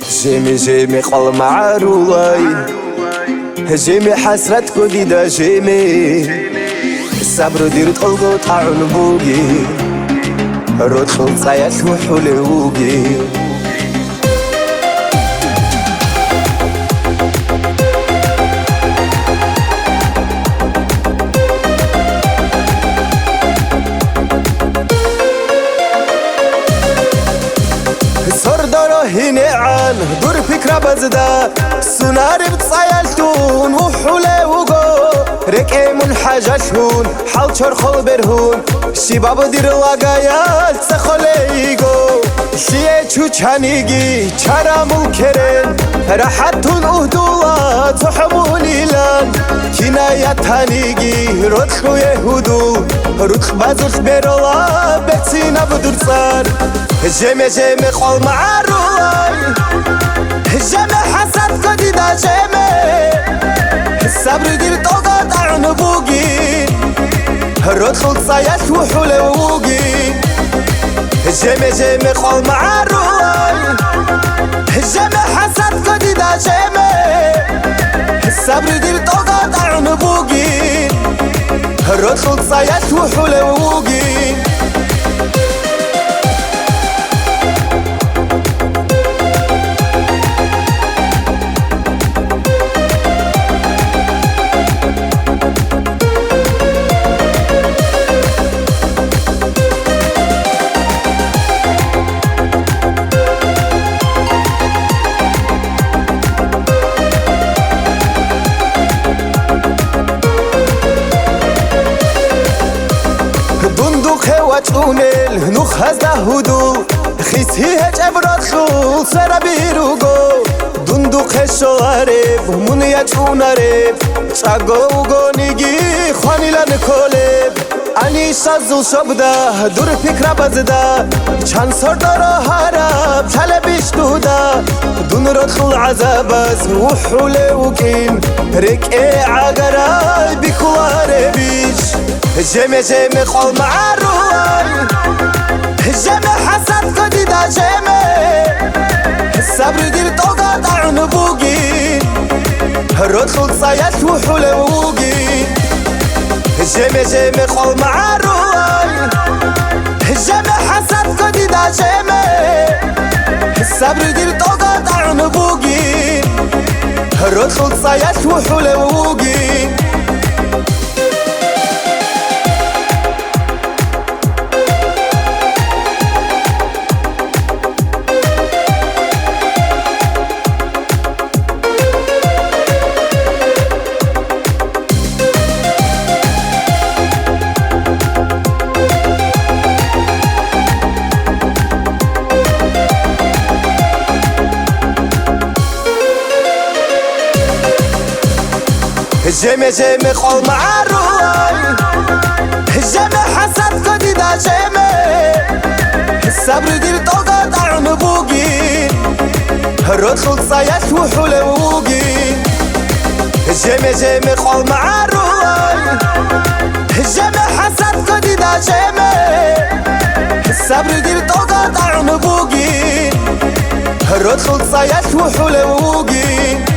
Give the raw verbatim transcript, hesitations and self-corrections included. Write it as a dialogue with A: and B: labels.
A: جيمي جيمي قل معرولاي جيمي حسرت كودي دا جيمي الصبر دير تقلقو طاعون بوغي رود خلصايا سوحولي ووغي هيني عن دور فكرة بزدا سوناري بتصايلتون وحولي وقو ركي من حاجة شهون حال شرخل برهون شباب دير لاغايا تسخليقو شيه چوچانيگي چارامو كرين راحتون اهدولا تحموني لان كنايا تانيگي رتخو يهودو رتخ بازوخ بيرولا بتسينا بدرسار جيمي جيمي قول معرولاي جيمي حسد كودي دا جيمي الصبر دير طوقة طاعون بوغي رود خلصايا سوحولي ووغي جيمي جيمي قول معرولاي جيمي حسد كودي دا جيمي الصبر دير طوقة طاعون بوغي رود خلصايا سوحولي ووغي واتونل نوخ هزده هدو خيسي هج ابراد خول سرا بيروغو دندوق شوارب منيا چونارب چاگو گونيگي خواني لنکولب اني شازو شبدا دور فكرة بزدا چند سردارا هرب چل بشتودا دون رد خل عذابز وحول وكين ركئ عقراي بكوار بيش جيمي جيمي قول معرولاي جيمي حسد كودي دا جيمي الصبر دير طوقة طاعون بوغي رود خلصايا سوحولي ووغي جيمي جيمي قول معرولاي جيمي حسد كودي دا جيمي الصبر دير طوقة طاعون بوغي رود خلصايا سوحولي ووغي جيمي جيمي قول معرولاي جيمي حسد كودي دا جيمي الصبر دير طوقة طاعون بوغي رود خلصايا سوحولي ووغي جيمي جيمي قول معرولاي جيمي حسد كودي دا جيمي الصبر دير طوقة طاعون بوغي رود خلصايا سوحولي ووغي